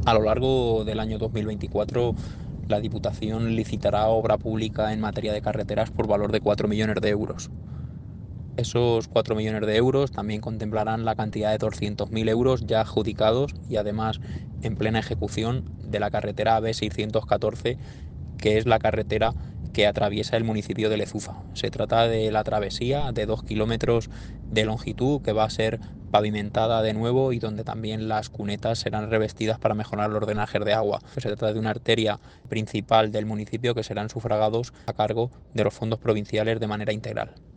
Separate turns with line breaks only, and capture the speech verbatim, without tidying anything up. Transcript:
A lo largo del año dos mil veinticuatro, la Diputación licitará obra pública en materia de carreteras por valor de cuatro millones de euros. Esos cuatro millones de euros también contemplarán la cantidad de doscientos mil euros ya adjudicados y además en plena ejecución de la carretera A B seiscientos catorce, que es la carretera que atraviesa el municipio de Lezuza. Se trata de la travesía de dos kilómetros de longitud que va a ser pavimentada de nuevo y donde también las cunetas serán revestidas para mejorar los drenajes de agua. Se trata de una arteria principal del municipio que serán sufragados a cargo de los fondos provinciales de manera integral.